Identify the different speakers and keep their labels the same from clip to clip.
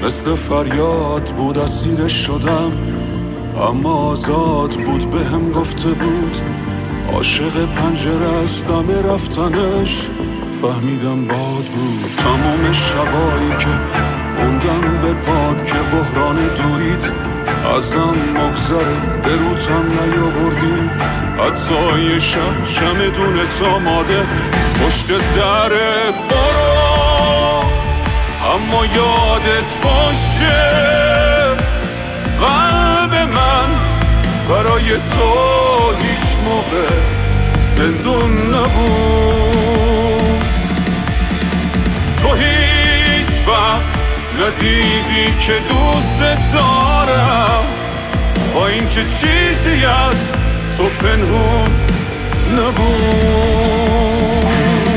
Speaker 1: مثل فریاد بود اسیر شدم، اما آزاد بود به هم گفته بود عاشق پنجره است دم رفتنش. فهمیدم باد بود تمام شبایی که موندم به پاد، که بحران دوریت ازم مگذره به روتم نیاوردی. حتی یه شب چمدونت آماده پشت دره، برو اما یادت باشه قلب من برای تو هیچ موقع زندون نبود. تو هیچ وقت ندیدی که دوست دارم، با اینکه چیزی از تو پنهون نبود.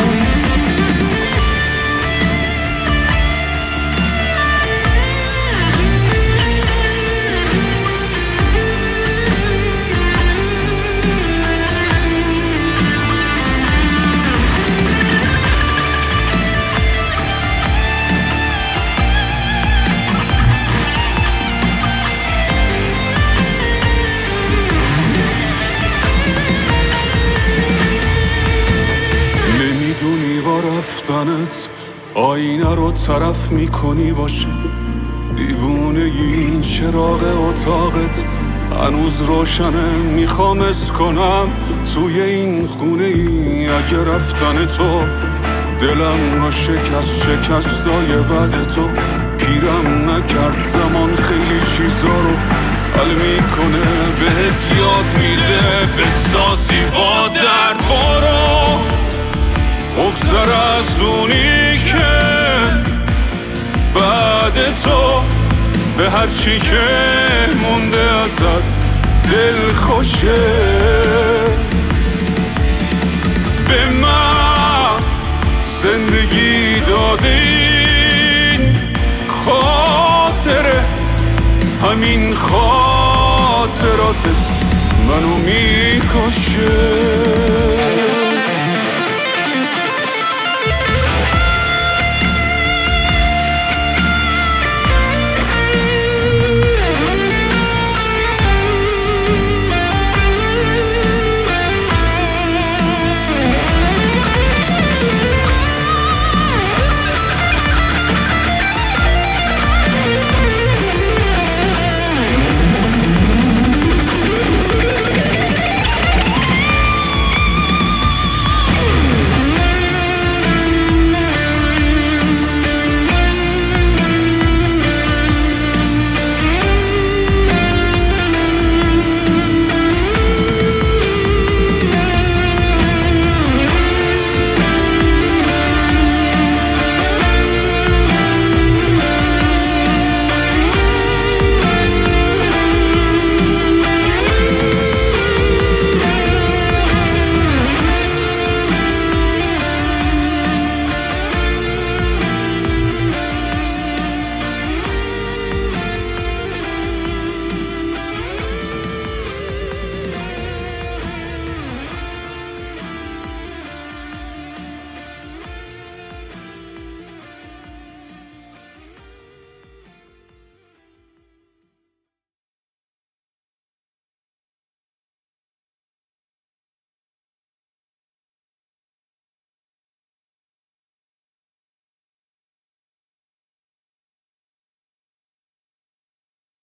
Speaker 1: رفتنت آینه رو طرف میکنی باشه، دیوونه این چراغ اتاقت هنوز روشنه. میخوام اسکنم توی این خونه ای، اگه رفتن تو دلم نشکست شکستای بعد تو پیرم نکرد. زمان خیلی چیزا رو حل میکنه، بهت یاد میده بسازی با درد. برو بگذر از اونی که بعد تو به هر چی که مونده ازت دل خوشه. به من زندگی دادین خاطره، همین خاطراتت منو میکشه.